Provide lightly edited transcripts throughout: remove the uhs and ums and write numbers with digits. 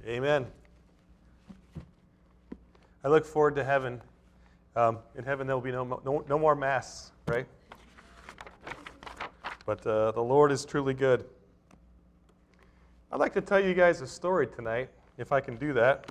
Amen. I look forward to heaven. In heaven, there will be no more masks, right? But the Lord is truly good. I'd like to tell you guys a story tonight, if I can do that.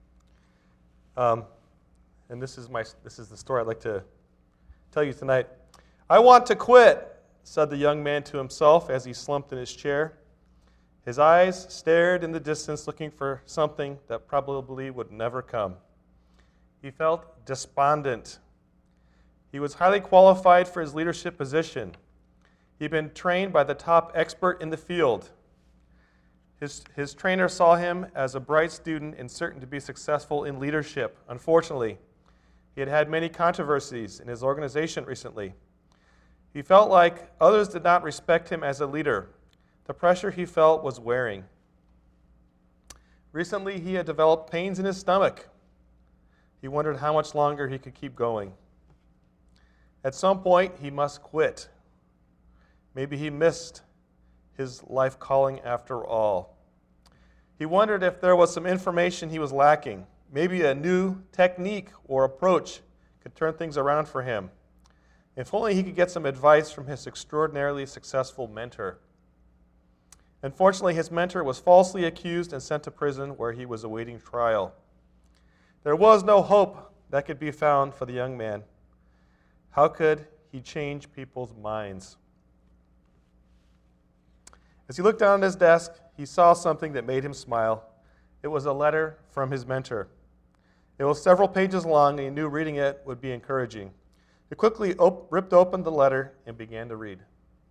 And this is the story I'd like to tell you tonight. "I want to quit," said the young man to himself as he slumped in his chair. His eyes stared in the distance, looking for something that probably would never come. He felt despondent. He was highly qualified for his leadership position. He'd been trained by the top expert in the field. His trainer saw him as a bright student and certain to be successful in leadership. Unfortunately, he had had many controversies in his organization recently. He felt like others did not respect him as a leader. The pressure he felt was wearing. Recently, he had developed pains in his stomach. He wondered how much longer he could keep going. At some point, he must quit. Maybe he missed his life calling after all. He wondered if there was some information he was lacking. Maybe a new technique or approach could turn things around for him. If only he could get some advice from his extraordinarily successful mentor. Unfortunately, his mentor was falsely accused and sent to prison where he was awaiting trial. There was no hope that could be found for the young man. How could he change people's minds? As he looked down at his desk, he saw something that made him smile. It was a letter from his mentor. It was several pages long, and he knew reading it would be encouraging. He quickly ripped open the letter and began to read.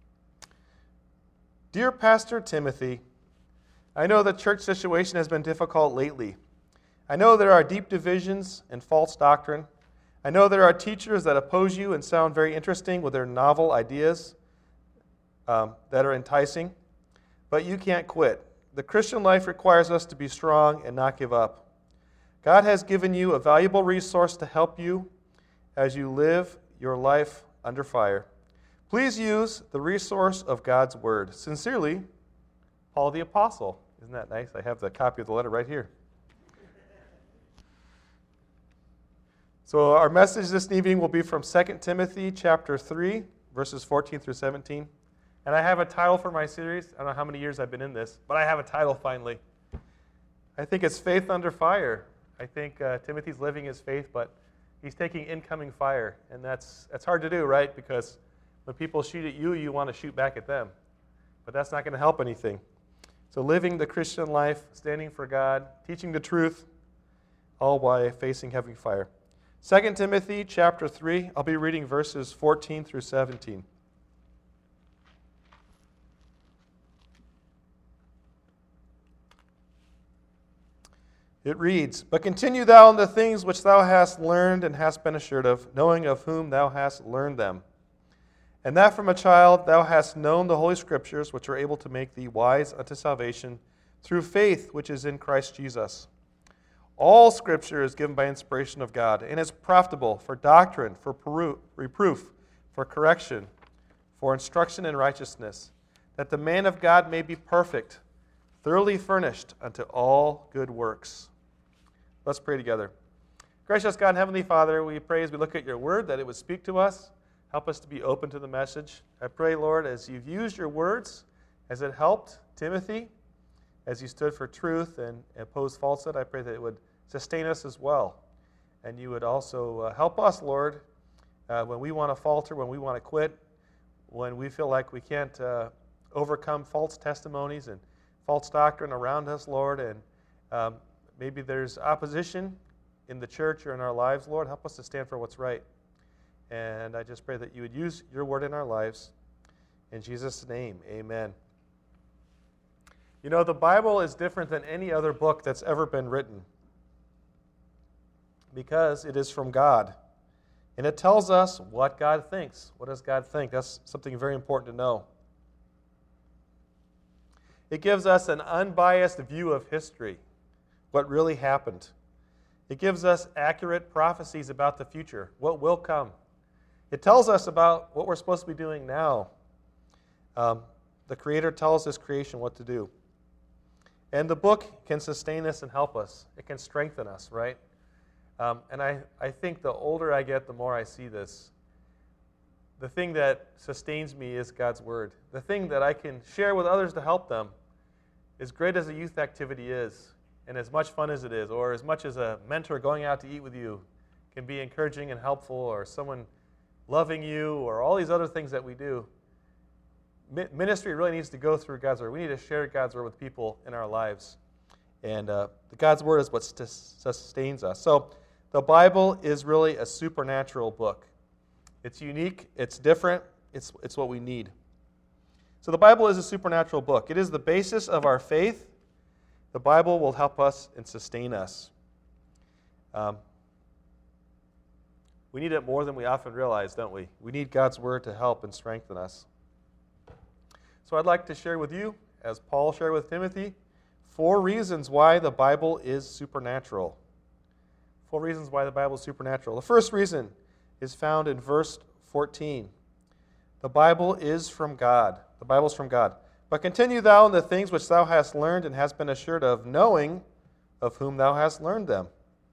"Dear Pastor Timothy, I know the church situation has been difficult lately. I know there are deep divisions and false doctrine. I know there are teachers that oppose you and sound very interesting with their novel ideas that are enticing. But you can't quit. The Christian life requires us to be strong and not give up. God has given you a valuable resource to help you as you live your life under fire. Please use the resource of God's Word. Sincerely, Paul the Apostle." Isn't that nice? I have the copy of the letter right here. So our message this evening will be from 2 Timothy chapter 3, verses 14 through 17. And I have a title for my series. I don't know how many years I've been in this, but I have a title finally. I think it's Faith Under Fire. I think Timothy's living his faith, but he's taking incoming fire. And that's hard to do, right? Because when people shoot at you, you want to shoot back at them. But that's not going to help anything. So living the Christian life, standing for God, teaching the truth, all while facing heavy fire. 2 Timothy chapter 3, I'll be reading verses 14 through 17. It reads, "But continue thou in the things which thou hast learned and hast been assured of, knowing of whom thou hast learned them. And that from a child thou hast known the Holy Scriptures, which are able to make thee wise unto salvation through faith which is in Christ Jesus. All Scripture is given by inspiration of God, and is profitable for doctrine, for reproof, for correction, for instruction in righteousness, that the man of God may be perfect, thoroughly furnished unto all good works." Let's pray together. Gracious God and Heavenly Father, we pray as we look at your word that it would speak to us. Help us to be open to the message. I pray, Lord, as you've used your words, as it helped Timothy, as you stood for truth and opposed falsehood, I pray that it would sustain us as well. And you would also help us, Lord, when we want to falter, when we want to quit, when we feel like we can't overcome false testimonies and false doctrine around us, Lord, and maybe there's opposition in the church or in our lives, Lord. Help us to stand for what's right. And I just pray that you would use your word in our lives. In Jesus' name, amen. You know, the Bible is different than any other book that's ever been written because it is from God. And it tells us what God thinks. What does God think? That's something very important to know. It gives us an unbiased view of history, what really happened. It gives us accurate prophecies about the future, what will come. It tells us about what we're supposed to be doing now. The Creator tells His creation what to do. And the book can sustain us and help us. It can strengthen us, right? And I think the older I get, the more I see this. The thing that sustains me is God's Word. The thing that I can share with others to help them, as great as a youth activity is, and as much fun as it is, or as much as a mentor going out to eat with you can be encouraging and helpful, or someone loving you, or all these other things that we do, ministry really needs to go through God's Word. We need to share God's Word with people in our lives. And God's Word is what sustains us. So the Bible is really a supernatural book. It's unique, it's different, it's what we need. So the Bible is a supernatural book. It is the basis of our faith. The Bible will help us and sustain us. We need it more than we often realize, don't we? We need God's Word to help and strengthen us. So I'd like to share with you, as Paul shared with Timothy, 4 reasons why the Bible is supernatural. 4 reasons why the Bible is supernatural. The first reason is found in verse 14. The Bible is from God. The Bible is from God. But continue thou in the things which thou hast learned and hast been assured of, knowing of whom thou hast learned them.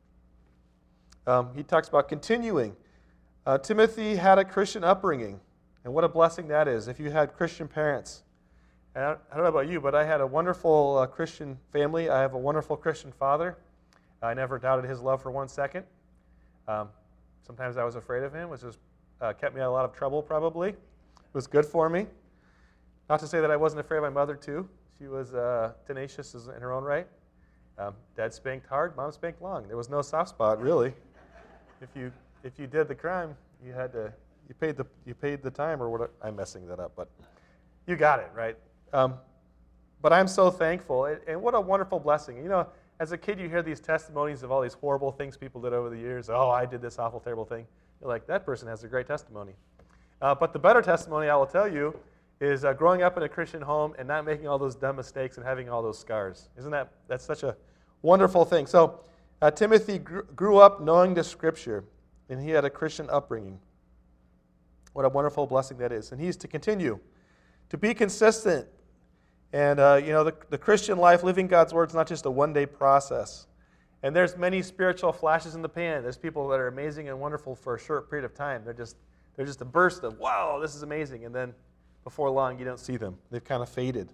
He talks about continuing. Timothy had a Christian upbringing, and what a blessing that is if you had Christian parents. And I don't know about you, but I had a wonderful Christian family. I have a wonderful Christian father. I never doubted his love for 1 second. Sometimes I was afraid of him, which just kept me out of a lot of trouble probably. It was good for me. Not to say that I wasn't afraid of my mother too. She was tenacious in her own right. Dad spanked hard, Mom spanked long. There was no soft spot really. If you did the crime, you paid the time or what? I'm messing that up, but you got it right. But I'm so thankful, and what a wonderful blessing. You know, as a kid, you hear these testimonies of all these horrible things people did over the years. Oh, I did this awful, terrible thing. You're like, that person has a great testimony. But the better testimony, I will tell you, is growing up in a Christian home and not making all those dumb mistakes and having all those scars. That's such a wonderful thing. So Timothy grew up knowing the Scripture, and he had a Christian upbringing. What a wonderful blessing that is. And he's to continue, to be consistent. And, the Christian life, living God's Word, is not just a one-day process. And there's many spiritual flashes in the pan. There's people that are amazing and wonderful for a short period of time. They're just a burst of, wow, this is amazing. And then before long, you don't see them. They've kind of faded.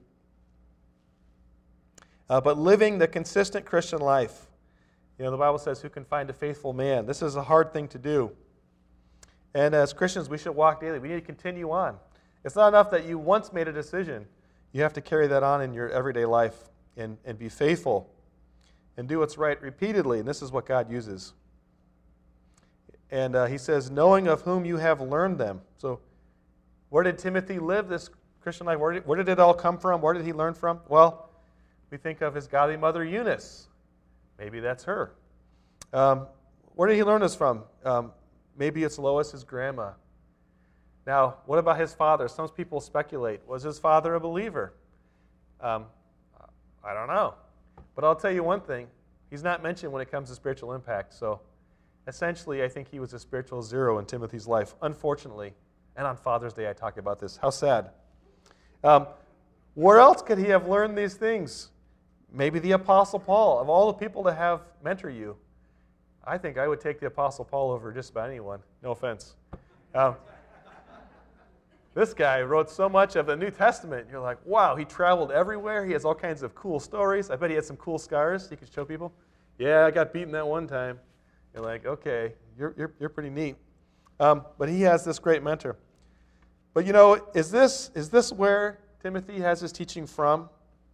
But living the consistent Christian life, the Bible says, who can find a faithful man? This is a hard thing to do. And as Christians, we should walk daily. We need to continue on. It's not enough that you once made a decision. You have to carry that on in your everyday life and be faithful and do what's right repeatedly. And this is what God uses. And he says, knowing of whom you have learned them. So where did Timothy live this Christian life? Where did it all come from? Where did he learn from? Well, we think of his godly mother Eunice. Maybe that's her. Where did he learn this from? Maybe it's Lois, his grandma. Now, what about his father? Some people speculate. Was his father a believer? I don't know. But I'll tell you one thing. He's not mentioned when it comes to spiritual impact. So essentially, I think he was a spiritual zero in Timothy's life, unfortunately. And on Father's Day, I talk about this. How sad. Where else could he have learned these things? Maybe the Apostle Paul. Of all the people to have mentor you, I think I would take the Apostle Paul over just about anyone. No offense. This guy wrote so much of the New Testament. You're like, wow, he traveled everywhere. He has all kinds of cool stories. I bet he had some cool scars he could show people. Yeah, I got beaten that one time. You're like, okay, you're pretty neat. But he has this great mentor. But is this where Timothy has his teaching from?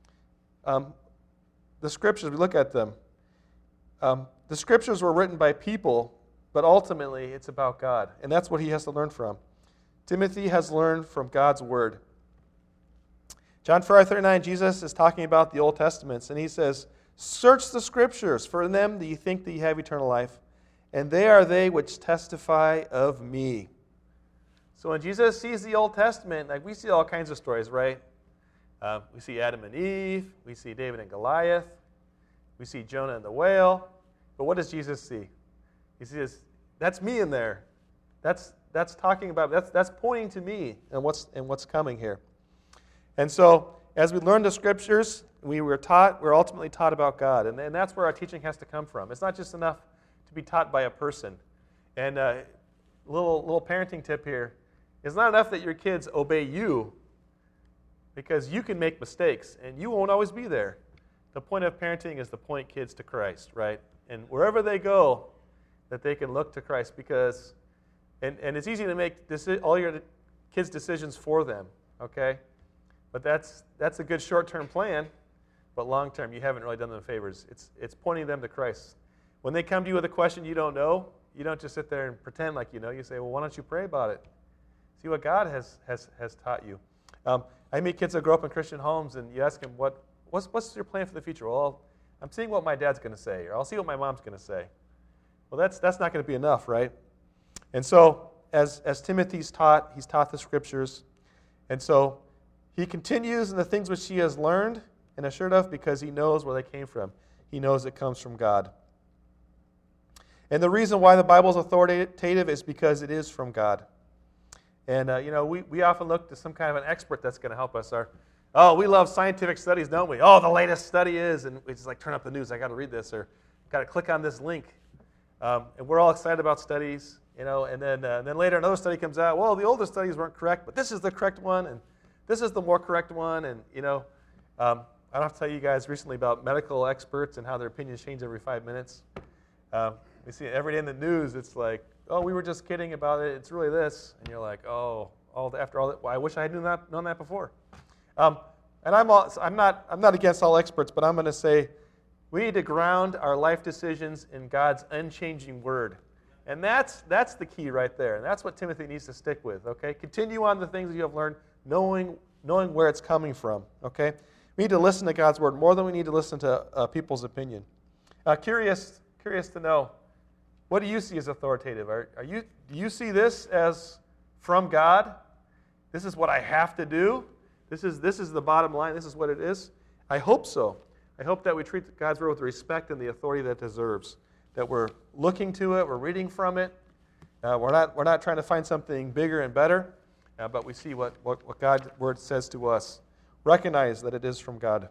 The Scriptures, we look at them. The Scriptures were written by people, but ultimately it's about God. And that's what he has to learn from. Timothy has learned from God's Word. John 4:39, Jesus is talking about the Old Testaments, and he says, search the Scriptures, for in them do you think that you have eternal life, and they are they which testify of me. So when Jesus sees the Old Testament, like we see all kinds of stories, right? We see Adam and Eve, we see David and Goliath, we see Jonah and the whale, but what does Jesus see? He says, that's me in there. That's talking about, that's pointing to me and what's coming here. And so, as we learn the Scriptures, we're ultimately taught about God. And that's where our teaching has to come from. It's not just enough to be taught by a person. And little parenting tip here, it's not enough that your kids obey you, because you can make mistakes and you won't always be there. The point of parenting is to point kids to Christ, right? And wherever they go, that they can look to Christ, because, and it's easy to make all your kids' decisions for them, okay? But that's a good short-term plan, but long-term, you haven't really done them favors. It's pointing them to Christ. When they come to you with a question you don't know, you don't just sit there and pretend like you know. You say, well, why don't you pray about it? See what God has taught you. I meet kids that grow up in Christian homes, and you ask them, what's your plan for the future? Well, I'm seeing what my dad's going to say, or I'll see what my mom's going to say. Well, that's not going to be enough, right? And so, as Timothy's taught, he's taught the Scriptures. And so, he continues in the things which he has learned and assured of, because he knows where they came from. He knows it comes from God. And the reason why the Bible is authoritative is because it is from God. And, we often look to some kind of an expert that's going to help us. We love scientific studies, don't we? Oh, the latest study is, and we just like turn up the news. I got to read this, or got to click on this link. And we're all excited about studies, and then later another study comes out. Well, the older studies weren't correct, but this is the correct one, and this is the more correct one. And, I don't have to tell you guys recently about medical experts and how their opinions change every 5 minutes. We see it every day in the news. It's like, oh, we were just kidding about it. It's really this. And you're like, oh, after all that, well, I wish I had known that before. And I'm not against all experts, but I'm going to say we need to ground our life decisions in God's unchanging Word. And that's the key right there. And that's what Timothy needs to stick with, okay? Continue on the things that you have learned, knowing where it's coming from, okay? We need to listen to God's Word more than we need to listen to people's opinion. Curious to know, what do you see as authoritative? Do you see this as from God? This is what I have to do? This is the bottom line. This is what it is? I hope so. I hope that we treat God's Word with the respect and the authority that it deserves. That we're looking to it, we're reading from it. We're not trying to find something bigger and better, but we see what God's Word says to us. Recognize that it is from God.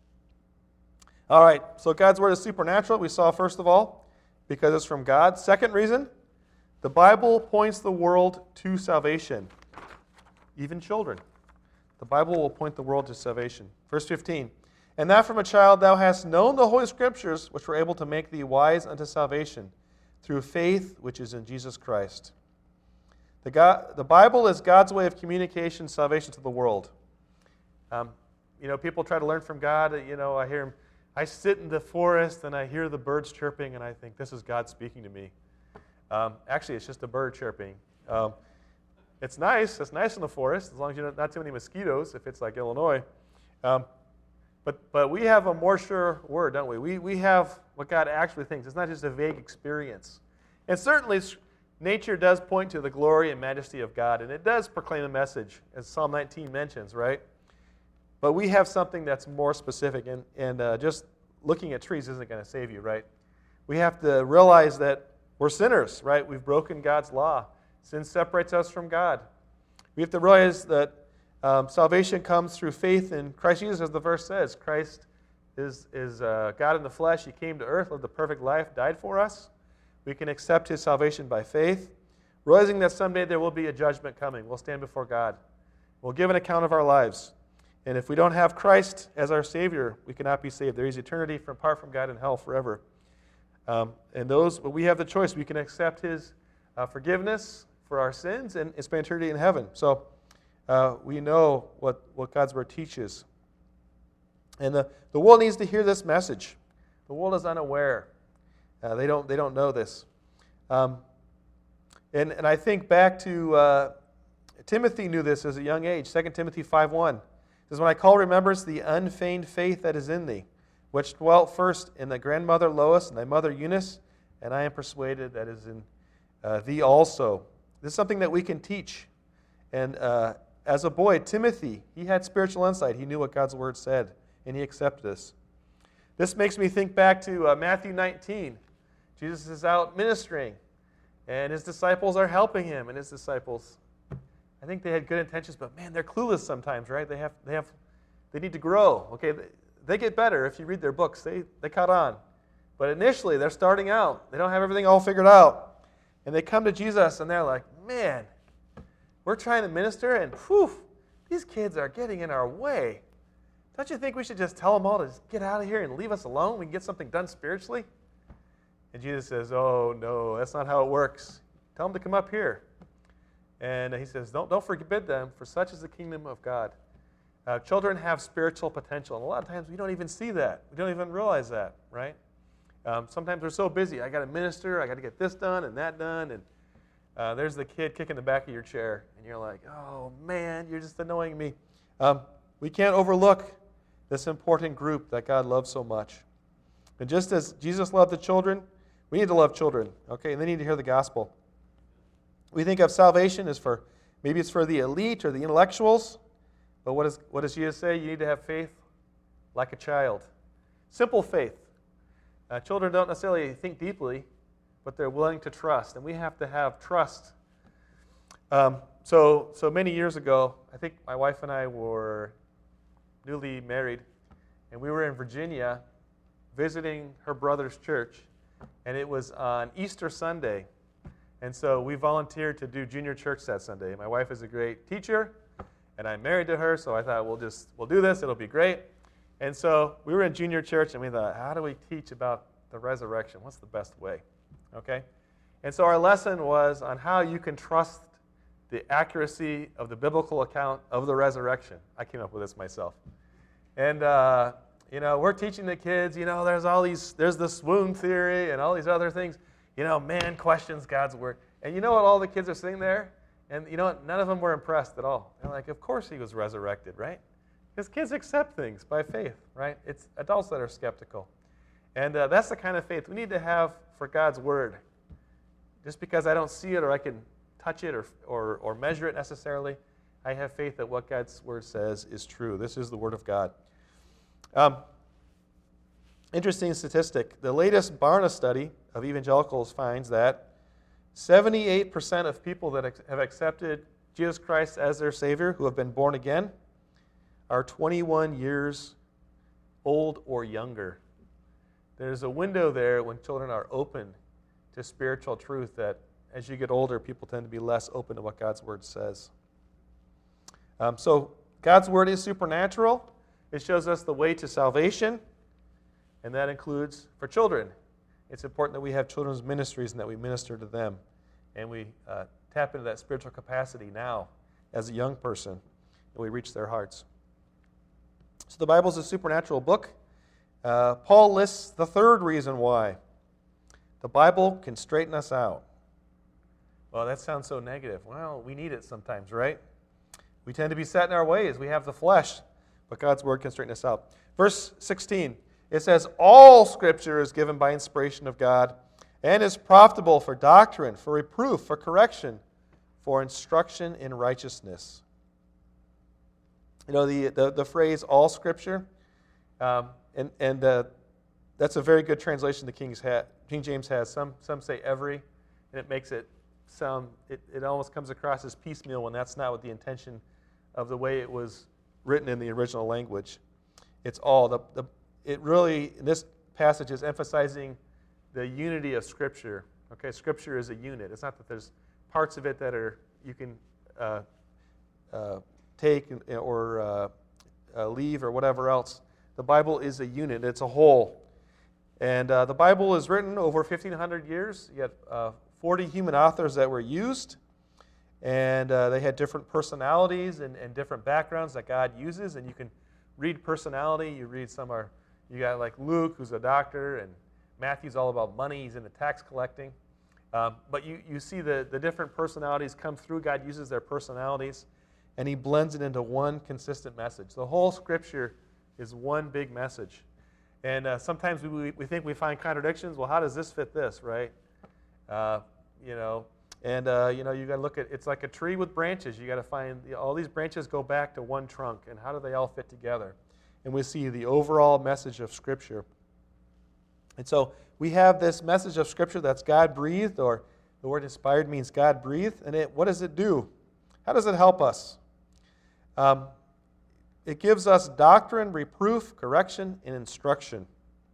All right, so God's Word is supernatural. We saw, first of all, because it's from God. Second reason, the Bible points the world to salvation, even children. The Bible will point the world to salvation. Verse 15, and that from a child thou hast known the Holy Scriptures, which were able to make thee wise unto salvation, through faith which is in Jesus Christ. The Bible is God's way of communication, salvation to the world. People try to learn from God. I hear him. I sit in the forest and I hear the birds chirping, and I think, this is God speaking to me. Actually, it's just a bird chirping. It's nice. It's nice in the forest, as long as you don't not too many mosquitoes, if it's like Illinois. But we have a more sure word, don't we? We have what God actually thinks. It's not just a vague experience. And certainly, nature does point to the glory and majesty of God, and it does proclaim a message, as Psalm 19 mentions, right? But we have something that's more specific, and just looking at trees isn't going to save you, right? We have to realize that we're sinners, right? We've broken God's law. Sin separates us from God. We have to realize that salvation comes through faith in Christ Jesus, as the verse says. Christ is God in the flesh. He came to earth, lived the perfect life, died for us. We can accept his salvation by faith, realizing that someday there will be a judgment coming. We'll stand before God. We'll give an account of our lives. And if we don't have Christ as our Savior, we cannot be saved. There is eternity apart from God in hell forever. But we have the choice. We can accept his forgiveness for our sins and spend eternity in heaven. So we know what God's Word teaches. And the world needs to hear this message. The world is unaware. They don't know this. And I think back to Timothy knew this as a young age. 2 Timothy 5:1. It says, when I call remembrance the unfeigned faith that is in thee, which dwelt first in thy grandmother Lois and thy mother Eunice, and I am persuaded that is in thee also. This is something that we can teach. And as a boy, Timothy, he had spiritual insight. He knew what God's Word said, and he accepted this. This makes me think back to Matthew 19. Jesus is out ministering, and his disciples are helping him, and his disciples, I think they had good intentions, but man, they're clueless sometimes, right? They need to grow. Okay, they get better if you read their books. They caught on. But initially, they're starting out. They don't have everything all figured out. And they come to Jesus, and they're like, man, we're trying to minister, and these kids are getting in our way. Don't you think we should just tell them all to just get out of here and leave us alone? We can get something done spiritually? And Jesus says, oh, no, that's not how it works. Tell them to come up here. And he says, don't forbid them, for such is the kingdom of God. Children have spiritual potential, and a lot of times we don't even see that. We don't even realize that, right? Sometimes we're so busy. I got to minister. I got to get this done and that done. And there's the kid kicking the back of your chair, and you're like, oh, man, you're just annoying me. We can't overlook this important group that God loves so much. And just as Jesus loved the children, we need to love children, okay? And they need to hear the gospel. We think of salvation as maybe it's for the elite or the intellectuals. But what does Jesus say? You need to have faith like a child. Simple faith. Children don't necessarily think deeply, but they're willing to trust. And we have to have trust. So many years ago, I think my wife and I were newly married, and we were in Virginia visiting her brother's church, and it was on Easter Sunday. And so we volunteered to do junior church that Sunday. My wife is a great teacher, and I'm married to her, so I thought we'll do this. It'll be great. And so we were in junior church, and we thought, how do we teach about the resurrection? What's the best way? Okay? And so our lesson was on how you can trust the accuracy of the biblical account of the resurrection. I came up with this myself. And, we're teaching the kids, there's the swoon theory and all these other things. Man questions God's word. And you know what? All the kids are sitting there, and you know what? None of them were impressed at all. They're like, of course he was resurrected, right? Because kids accept things by faith, right? It's adults that are skeptical. And that's the kind of faith we need to have for God's word. Just because I don't see it or I can touch it or measure it necessarily, I have faith that what God's word says is true. This is the word of God. Interesting statistic. The latest Barna study of evangelicals finds that 78% of people that have accepted Jesus Christ as their Savior, who have been born again, are 21 years old or younger. There's a window there when children are open to spiritual truth that as you get older, people tend to be less open to what God's Word says. So God's Word is supernatural. It shows us the way to salvation, and that includes for children. It's important that we have children's ministries and that we minister to them, and we tap into that spiritual capacity now as a young person, and we reach their hearts. So the Bible is a supernatural book. Paul lists the third reason why. The Bible can straighten us out. Well, that sounds so negative. Well, we need it sometimes, right? We tend to be set in our ways. We have the flesh, but God's Word can straighten us out. Verse 16, it says, all Scripture is given by inspiration of God and is profitable for doctrine, for reproof, for correction, for instruction in righteousness. The phrase all Scripture, and that's a very good translation the King James has. Some say every, and it makes it sound, it almost comes across as piecemeal when that's not what the intention of the way it was written in the original language. It's all. It really, in this passage, is emphasizing the unity of Scripture. Okay, Scripture is a unit. It's not that there's parts of it that you can take or leave or whatever else. The Bible is a unit. It's a whole. And the Bible is written over 1,500 years. You had 40 human authors that were used, and they had different personalities and different backgrounds that God uses. And you can read personality. You got like Luke, who's a doctor, and Matthew's all about money. He's into tax collecting. But you see the different personalities come through. God uses their personalities, and He blends it into one consistent message. The whole Scripture is one big message. And sometimes we think we find contradictions. Well, how does this fit this, right? You got to look at, it's like a tree with branches. You got to find, all these branches go back to one trunk, and how do they all fit together? And we see the overall message of Scripture. And so we have this message of Scripture that's God-breathed, or the word inspired means God-breathed. And what does it do? How does it help us? it gives us doctrine, reproof, correction, and instruction.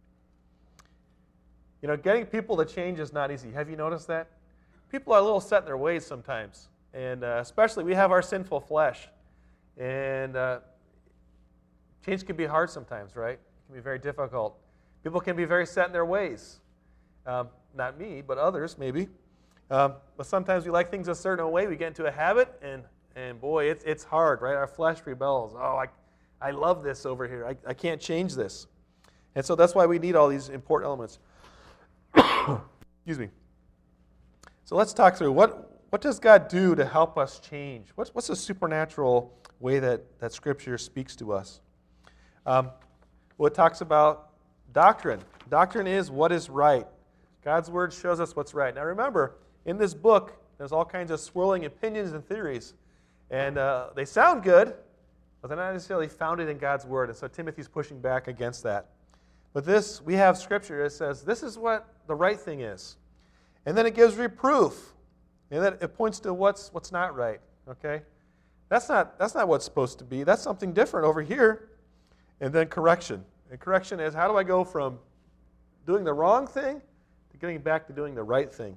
You know, getting people to change is not easy. Have you noticed that? People are a little set in their ways sometimes. And especially, we have our sinful flesh. And change can be hard sometimes, right? It can be very difficult. People can be very set in their ways. Not me, but others, maybe. But sometimes we like things a certain way. We get into a habit, and boy, it's hard, right? Our flesh rebels. Oh, I love this over here. I can't change this. And so that's why we need all these important elements. Excuse me. So let's talk through what does God do to help us change? What's the supernatural way that Scripture speaks to us? Well, it talks about doctrine. Doctrine is what is right. God's Word shows us what's right. Now remember, in this book, there's all kinds of swirling opinions and theories. And they sound good, but they're not necessarily founded in God's Word. And so Timothy's pushing back against that. But we have Scripture that says this is what the right thing is. And then it gives reproof. And then it points to what's not right. Okay? That's not what's supposed to be. That's something different over here. And then correction. And correction is, how do I go from doing the wrong thing to getting back to doing the right thing?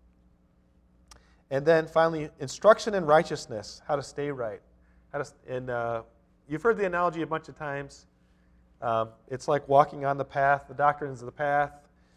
And then finally, instruction in righteousness, how to stay right. You've heard the analogy a bunch of times. It's like walking on the path. The doctrine is the path.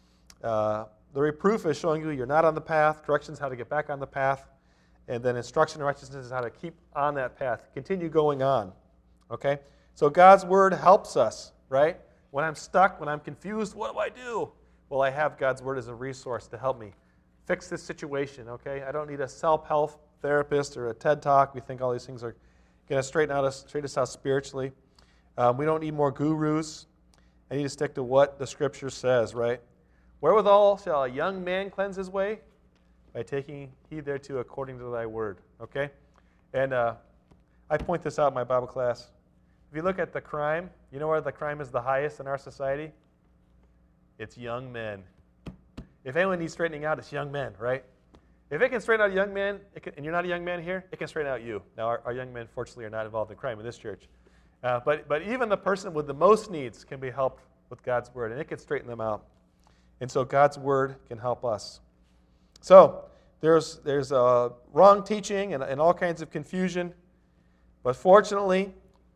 The reproof is showing you you're not on the path. Correction is how to get back on the path. And then instruction in righteousness is how to keep on that path. Continue going on. Okay? So God's Word helps us, right? When I'm stuck, when I'm confused, what do I do? Well, I have God's Word as a resource to help me fix this situation, okay? I don't need a self-help therapist or a TED Talk. We think all these things are going to straighten us out spiritually. We don't need more gurus. I need to stick to what the Scripture says, right? Wherewithal shall a young man cleanse his way? By taking heed thereto according to thy word, okay? And I point this out in my Bible class. If you look at the crime, you know where the crime is the highest in our society? It's young men. If anyone needs straightening out, it's young men, right? If it can straighten out a young man, and you're not a young man here, it can straighten out you. Now, our young men, fortunately, are not involved in crime in this church. But even the person with the most needs can be helped with God's Word, and it can straighten them out. And so God's Word can help us. So there's wrong teaching and all kinds of confusion. But fortunately,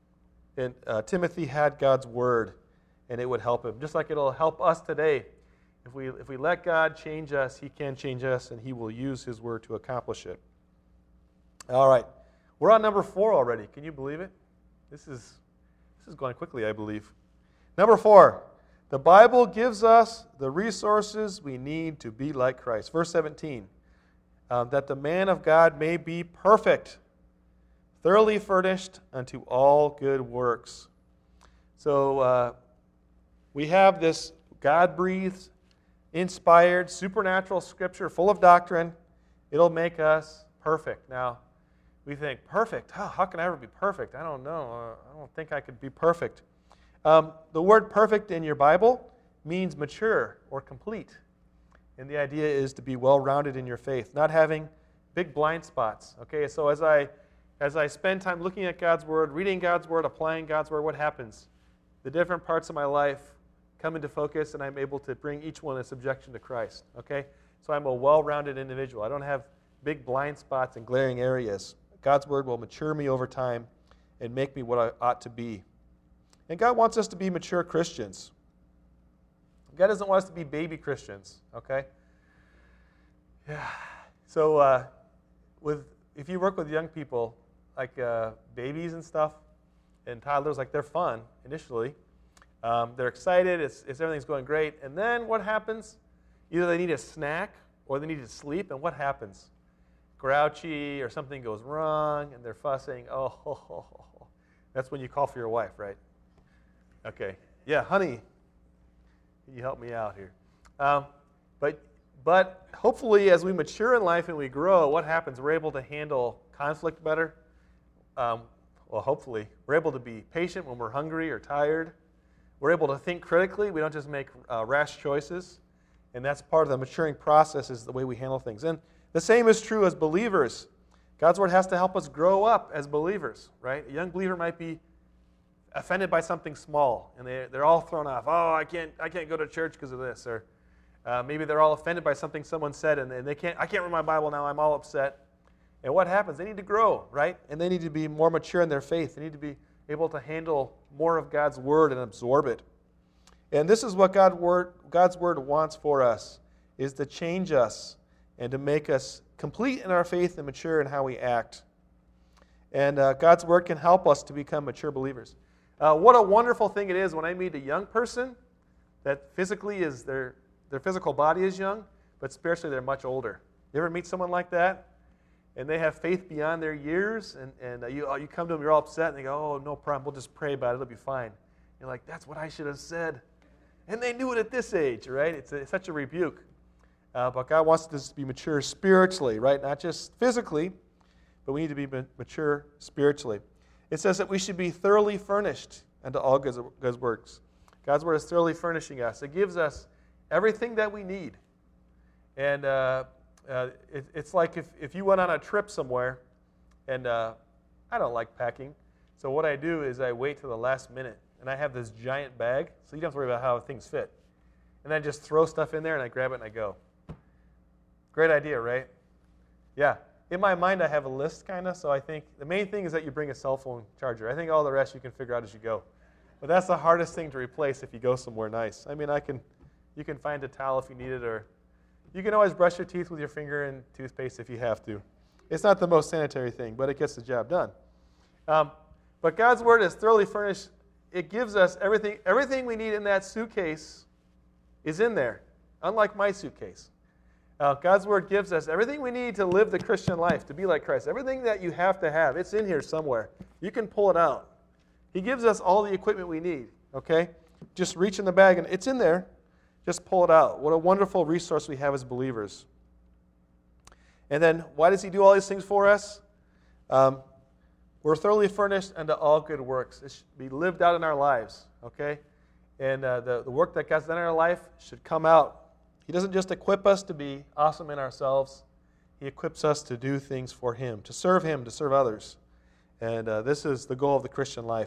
Timothy had God's Word, and it would help him. Just like it'll help us today. If we let God change us, He can change us, and He will use His Word to accomplish it. All right. We're on number 4 already. Can you believe it? This is going quickly, I believe. Number 4. The Bible gives us the resources we need to be like Christ. Verse 17. That the man of God may be perfect, thoroughly furnished unto all good works. So we have this God-breathed, inspired, supernatural Scripture full of doctrine. It'll make us perfect. Now, we think, perfect? How can I ever be perfect? I don't know. I don't think I could be perfect. The word perfect in your Bible means mature or complete. And the idea is to be well-rounded in your faith, not having big blind spots. Okay, so as I spend time looking at God's Word, reading God's Word, applying God's Word, what happens? The different parts of my life come into focus, and I'm able to bring each one in subjection to Christ. Okay, so I'm a well-rounded individual. I don't have big blind spots and glaring areas. God's Word will mature me over time and make me what I ought to be. And God wants us to be mature Christians. God doesn't want us to be baby Christians, okay? Yeah. So if you work with young people, like babies and stuff, and toddlers, like they're fun initially. They're excited. Everything's going great. And then what happens? Either they need a snack or they need to sleep. And what happens? Grouchy or something goes wrong, and they're fussing. That's when you call for your wife, right? Okay. Yeah, honey, can you help me out here? But hopefully, as we mature in life and we grow, what happens? We're able to handle conflict better. Well, hopefully. We're able to be patient when we're hungry or tired. We're able to think critically. We don't just make rash choices. And that's part of the maturing process, is the way we handle things. And the same is true as believers. God's Word has to help us grow up as believers, right? A young believer might be offended by something small, and they're all thrown off. Oh, I can't go to church because of this. Or maybe they're all offended by something someone said, and I can't read my Bible now. I'm all upset. And what happens? They need to grow, right? And they need to be more mature in their faith. They need to be able to handle more of God's Word and absorb it. And this is what God's Word wants for us, is to change us and to make us complete in our faith and mature in how we act. And God's Word can help us to become mature believers. What a wonderful thing it is when I meet a young person that physically is their physical body is young, but spiritually they're much older. You ever meet someone like that? And they have faith beyond their years, and you come to them, you're all upset, and they go, oh, no problem, we'll just pray about it, it'll be fine. You're like, that's what I should have said. And they knew it at this age, right? It's such a rebuke. But God wants us to be mature spiritually, right? Not just physically, but we need to be mature spiritually. It says that we should be thoroughly furnished unto all God's works. God's Word is thoroughly furnishing us. It gives us everything that we need. And it's like if you went on a trip somewhere, and I don't like packing, so what I do is I wait till the last minute, and I have this giant bag, so you don't have to worry about how things fit. And I just throw stuff in there, and I grab it, and I go. Great idea, right? Yeah. In my mind, I have a list, kind of, so I think the main thing is that you bring a cell phone charger. I think all the rest you can figure out as you go. But that's the hardest thing to replace if you go somewhere nice. I mean, you can find a towel if you need it, or you can always brush your teeth with your finger and toothpaste if you have to. It's not the most sanitary thing, but it gets the job done. But God's Word is thoroughly furnished. It gives us everything. Everything we need in that suitcase is in there, unlike my suitcase. God's Word gives us everything we need to live the Christian life, to be like Christ. Everything that you have to have, it's in here somewhere. You can pull it out. He gives us all the equipment we need, okay? Just reach in the bag, and it's in there. Just pull it out. What a wonderful resource we have as believers. And then, why does He do all these things for us? We're thoroughly furnished unto all good works. It should be lived out in our lives, okay? And the work that God's done in our life should come out. He doesn't just equip us to be awesome in ourselves. He equips us to do things for Him, to serve others. And this is the goal of the Christian life.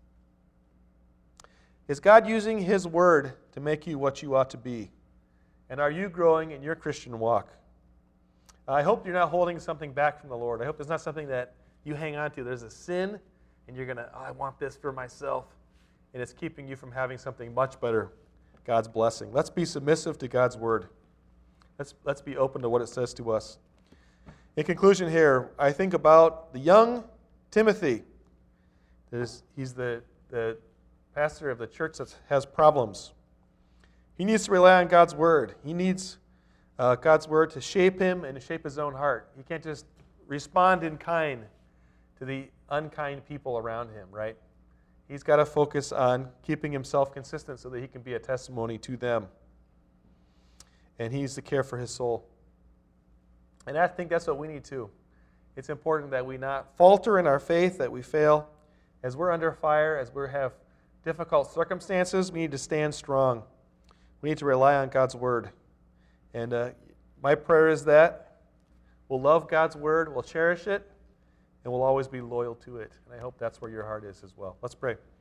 Is God using His Word to make you what you ought to be? And are you growing in your Christian walk? I hope you're not holding something back from the Lord. I hope there's not something that you hang on to. There's a sin, and you're going to, I want this for myself. And it's keeping you from having something much better, God's blessing. Let's be submissive to God's Word. Let's be open to what it says to us. In conclusion here, I think about the young Timothy. He's the pastor of the church that has problems. He needs to rely on God's Word. He needs God's Word to shape him and to shape his own heart. He can't just respond in kind to the unkind people around him, right? He's got to focus on keeping himself consistent so that he can be a testimony to them. And he needs to care for his soul. And I think that's what we need too. It's important that we not falter in our faith, that we fail. As we're under fire, as we have difficult circumstances, we need to stand strong. We need to rely on God's Word. And my prayer is that we'll love God's Word, we'll cherish it, and we'll always be loyal to it. And I hope that's where your heart is as well. Let's pray.